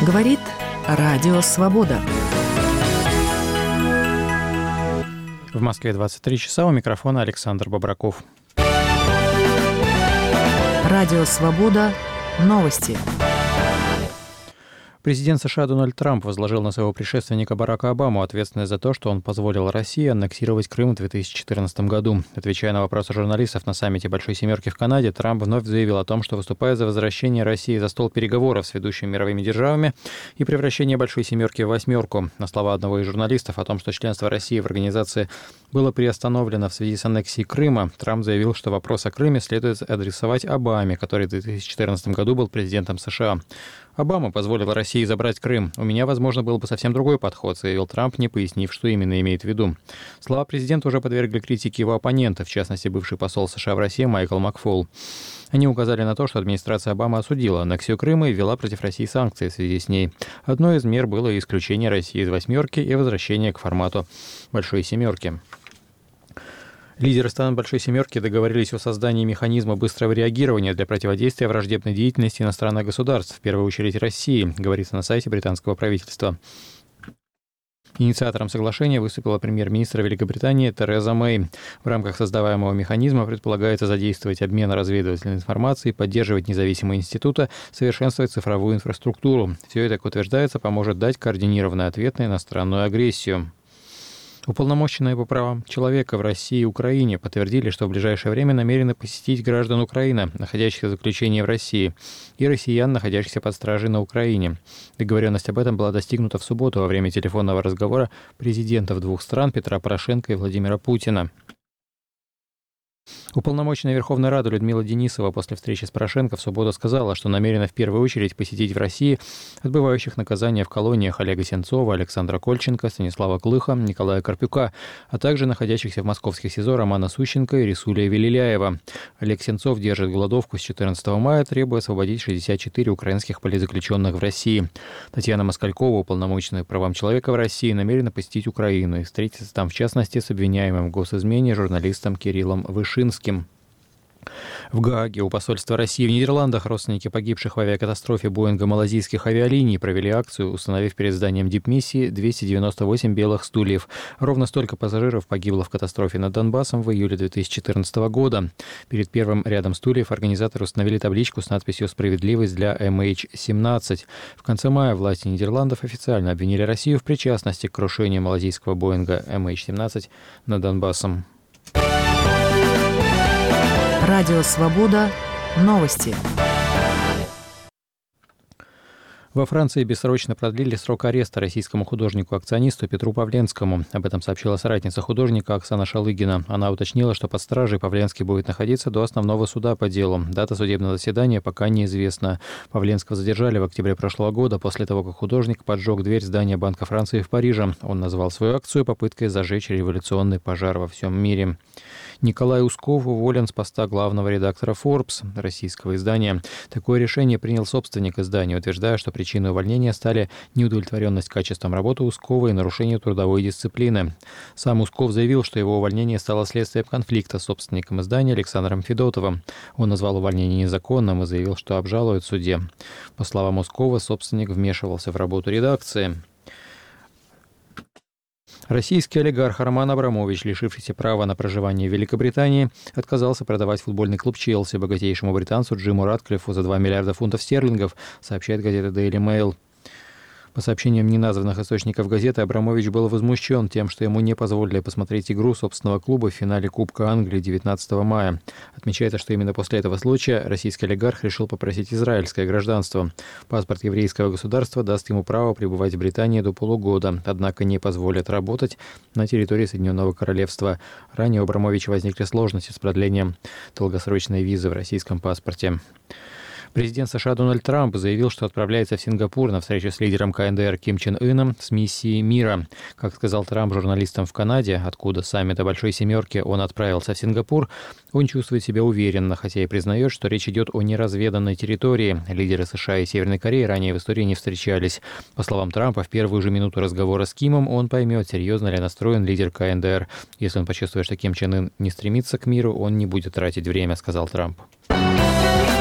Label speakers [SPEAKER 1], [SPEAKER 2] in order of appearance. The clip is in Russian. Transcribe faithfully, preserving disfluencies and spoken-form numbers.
[SPEAKER 1] Говорит Радио Свобода.
[SPEAKER 2] В Москве двадцать три часа, у микрофона Александр Бобраков.
[SPEAKER 1] Радио Свобода. Новости.
[SPEAKER 2] Президент США Дональд Трамп возложил на своего предшественника Барака Обаму ответственность за то, что он позволил России аннексировать Крым в две тысячи четырнадцатом году. Отвечая на вопросы журналистов на саммите Большой Семерки в Канаде, Трамп вновь заявил о том, что выступает за возвращение России за стол переговоров с ведущими мировыми державами и превращение Большой Семерки в восьмерку. На слова одного из журналистов о том, что членство России в организации было приостановлено в связи с аннексией Крыма, Трамп заявил, что вопрос о Крыме следует адресовать Обаме, который в две тысячи четырнадцатом году был президентом США. Обама позволил России забрать Крым. У меня, возможно, был бы совсем другой подход, заявил Трамп, не пояснив, что именно имеет в виду. Слова президента уже подвергли критике его оппонента, в частности, бывший посол США в России Майкл Макфол. Они указали на то, что администрация Обамы осудила аннексию Крыма и ввела против России санкции в связи с ней. Одной из мер было исключение России из восьмерки и возвращение к формату Большой Семерки. Лидеры стран Большой Семерки договорились о создании механизма быстрого реагирования для противодействия враждебной деятельности иностранных государств, в первую очередь России, говорится на сайте британского правительства. Инициатором соглашения выступила премьер-министр Великобритании Тереза Мэй. В рамках создаваемого механизма предполагается задействовать обмен разведывательной информацией, поддерживать независимые институты, совершенствовать цифровую инфраструктуру. Все это, как утверждается, поможет дать координированный ответ на иностранную агрессию. Уполномоченные по правам человека в России и Украине подтвердили, что в ближайшее время намерены посетить граждан Украины, находящихся в заключении в России, и россиян, находящихся под стражей на Украине. Договоренность об этом была достигнута в субботу во время телефонного разговора президентов двух стран Петра Порошенко и Владимира Путина. Уполномоченная Верховной Рады Людмила Денисова после встречи с Порошенко в субботу сказала, что намерена в первую очередь посетить в России отбывающих наказания в колониях Олега Сенцова, Александра Кольченко, Станислава Клыха, Николая Карпюка, а также находящихся в московских СИЗО Романа Сущенко и Рисулия Велиляева. Олег Сенцов держит голодовку с четырнадцатого мая, требуя освободить шестьдесят четыре украинских политзаключенных в России. Татьяна Москалькова, уполномоченная по правам человека в России, намерена посетить Украину и встретиться там, в частности, с обвиняемым в госизмене журналистом Кириллом Вышинским. В Гааге у посольства России в Нидерландах родственники погибших в авиакатастрофе Боинга малазийских авиалиний провели акцию, установив перед зданием дипмиссии двести девяносто восемь белых стульев. Ровно столько пассажиров погибло в катастрофе над Донбассом в июле две тысячи четырнадцатого года. Перед первым рядом стульев организаторы установили табличку с надписью «Справедливость для эм эйч семнадцать». В конце мая власти Нидерландов официально обвинили Россию в причастности к крушению малазийского Боинга эм эйч семнадцать над Донбассом.
[SPEAKER 1] Радио Свобода. Новости.
[SPEAKER 2] Во Франции бессрочно продлили срок ареста российскому художнику-акционисту Петру Павленскому. Об этом сообщила соратница художника Оксана Шалыгина. Она уточнила, что под стражей Павленский будет находиться до основного суда по делу. Дата судебного заседания пока неизвестна. Павленского задержали в октябре прошлого года после того, как художник поджег дверь здания Банка Франции в Париже. Он назвал свою акцию попыткой зажечь революционный пожар во всем мире. Николай Усков уволен с поста главного редактора Forbes, российского издания. Такое решение принял собственник издания, утверждая, что причиной увольнения стали неудовлетворенность качеством работы Ускова и нарушение трудовой дисциплины. Сам Усков заявил, что его увольнение стало следствием конфликта с собственником издания Александром Федотовым. Он назвал увольнение незаконным и заявил, что обжалует в суде. По словам Ускова, собственник вмешивался в работу редакции. Российский олигарх Роман Абрамович, лишившийся права на проживание в Великобритании, отказался продавать футбольный клуб Челси богатейшему британцу Джиму Ратклиффу за два миллиарда фунтов стерлингов, сообщает газета Daily Mail. По сообщениям неназванных источников газеты, Абрамович был возмущен тем, что ему не позволили посмотреть игру собственного клуба в финале Кубка Англии девятнадцатого мая. Отмечается, что именно после этого случая российский олигарх решил попросить израильское гражданство. Паспорт еврейского государства даст ему право пребывать в Британии до полугода, однако не позволит работать на территории Соединенного Королевства. Ранее у Абрамовича возникли сложности с продлением долгосрочной визы в российском паспорте. Президент США Дональд Трамп заявил, что отправляется в Сингапур на встречу с лидером ка эн дэ эр Ким Чен Ыном с миссией мира. Как сказал Трамп журналистам в Канаде, откуда с саммита Большой Семерки он отправился в Сингапур, он чувствует себя уверенно, хотя и признает, что речь идет о неразведанной территории. Лидеры США и Северной Кореи ранее в истории не встречались. По словам Трампа, в первую же минуту разговора с Кимом он поймет, серьезно ли настроен лидер ка эн дэ эр. Если он почувствует, что Ким Чен Ын не стремится к миру, он не будет тратить время, сказал Трамп.